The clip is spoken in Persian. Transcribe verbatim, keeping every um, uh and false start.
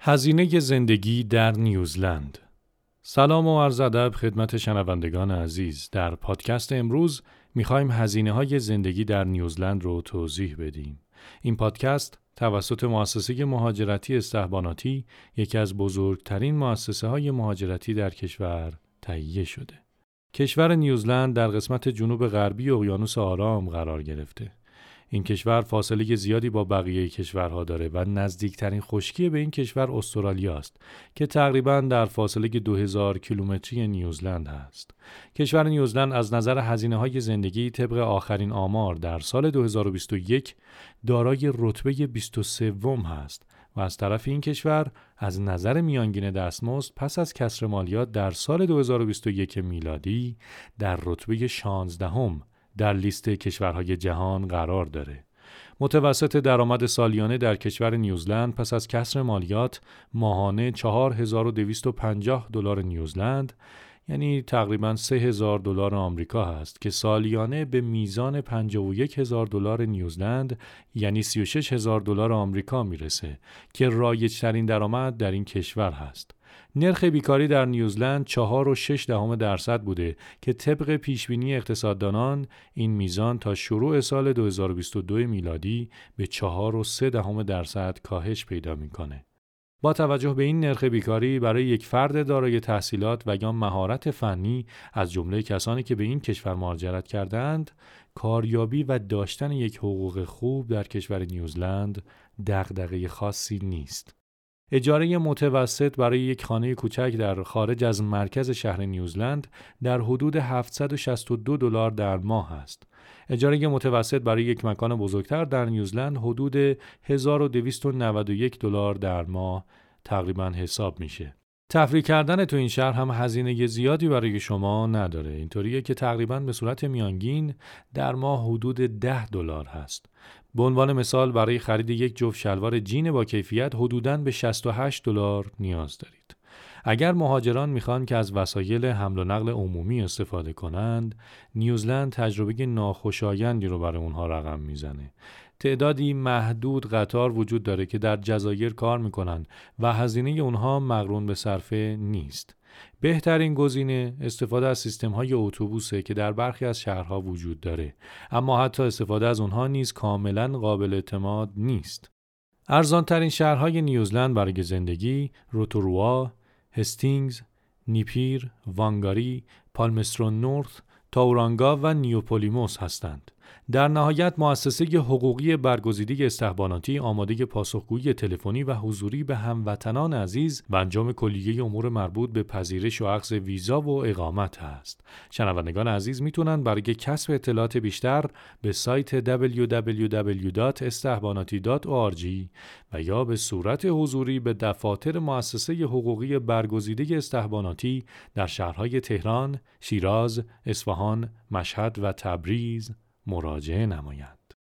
هزینه زندگی در نیوزلند. سلام و عرض ادب خدمت شنوندگان عزیز. در پادکست امروز میخوایم هزینه های زندگی در نیوزلند رو توضیح بدیم. این پادکست توسط مؤسسه مهاجرتی استحباناتی، یکی از بزرگترین مؤسسه های مهاجرتی در کشور، تهیه شده. کشور نیوزلند در قسمت جنوب غربی اقیانوس آرام قرار گرفته. این کشور فاصله زیادی با بقیه کشورها داره و نزدیکترین خشکی به این کشور استرالیا است که تقریباً در فاصله دو هزار کیلومتری نیوزلند هست. کشور نیوزلند از نظر هزینه‌های زندگی طبق آخرین آمار در سال دو هزار و بیست و یک دارای رتبه بیست و سه هست و از طرف این کشور از نظر میانگین دستمزد پس از کسر مالیات در سال دو هزار و بیست و یک میلادی در رتبه شانزدهم در لیست کشورهای جهان قرار داره. متوسط درآمد سالیانه در کشور نیوزلند پس از کسر مالیات ماهانه چهار هزار و دویست و پنجاه دلار نیوزلند، یعنی تقریباً سه هزار دلار آمریکا هست که سالیانه به میزان پنجاه و یک هزار دلار نیوزلند یعنی سی و شش هزار دلار آمریکا میرسه که رایج‌ترین درآمد در این کشور هست. نرخ بیکاری در نیوزلند چهار و شش دهم درصد بوده که طبق پیشبینی اقتصاددانان این میزان تا شروع سال دو هزار و بیست و دو میلادی به چهار و سه دهم درصد کاهش پیدا میکنه. با توجه به این نرخ بیکاری برای یک فرد دارای تحصیلات و یا مهارت فنی از جمله کسانی که به این کشور مهاجرت کردند، کاریابی و داشتن یک حقوق خوب در کشور نیوزلند دغدغه خاصی نیست. اجاره متوسط برای یک خانه کوچک در خارج از مرکز شهر نیوزلند در حدود هفتصد و شصت و دو دلار در ماه است. اجاره متوسط برای یک مکان بزرگتر در نیوزلند حدود هزار و دویست و نود و یک دلار در ماه تقریباً حساب میشه. تفریح کردن تو این شهر هم هزینه زیادی برای شما نداره. اینطوریه که تقریباً به صورت میانگین در ماه حدود ده دلار هست. به عنوان مثال برای خرید یک جفت شلوار جین با کیفیت حدوداً به شصت و هشت دلار نیاز دارید. اگر مهاجران میخوان که از وسایل حمل و نقل عمومی استفاده کنند، نیوزلند تجربه ناخوشایندی رو برای اونها رقم میزنه. تعدادی محدود قطار وجود داره که در جزایر کار میکنن و هزینه اونها مقرون به صرفه نیست. بهترین گزینه استفاده از سیستم‌های اتوبوسه که در برخی از شهرها وجود داره، اما حتی استفاده از اونها نیز کاملاً قابل اعتماد نیست. ارزان‌ترین شهرهای نیوزلند برای زندگی روتوروا، هستینگز، نیپیر، وانگاری، پالمسترون نورث، تاورانگا و نیوپولیموس هستند. در نهایت مؤسسه حقوقی برگزیده استحباناتی آماده پاسخگویی تلفنی و حضوری به هموطنان عزیز و انجام کلیه امور مربوط به پذیرش و اخذ ویزا و اقامت است. شنوندگان عزیز میتونن برای کسب اطلاعات بیشتر به سایت دبلیو دبلیو دبلیو دات استحباناتی دات او آر جی و یا به صورت حضوری به دفاتر مؤسسه حقوقی برگزیده استحباناتی در شهرهای تهران، شیراز، اصفهان، مشهد و تبریز مراجعه نمایند.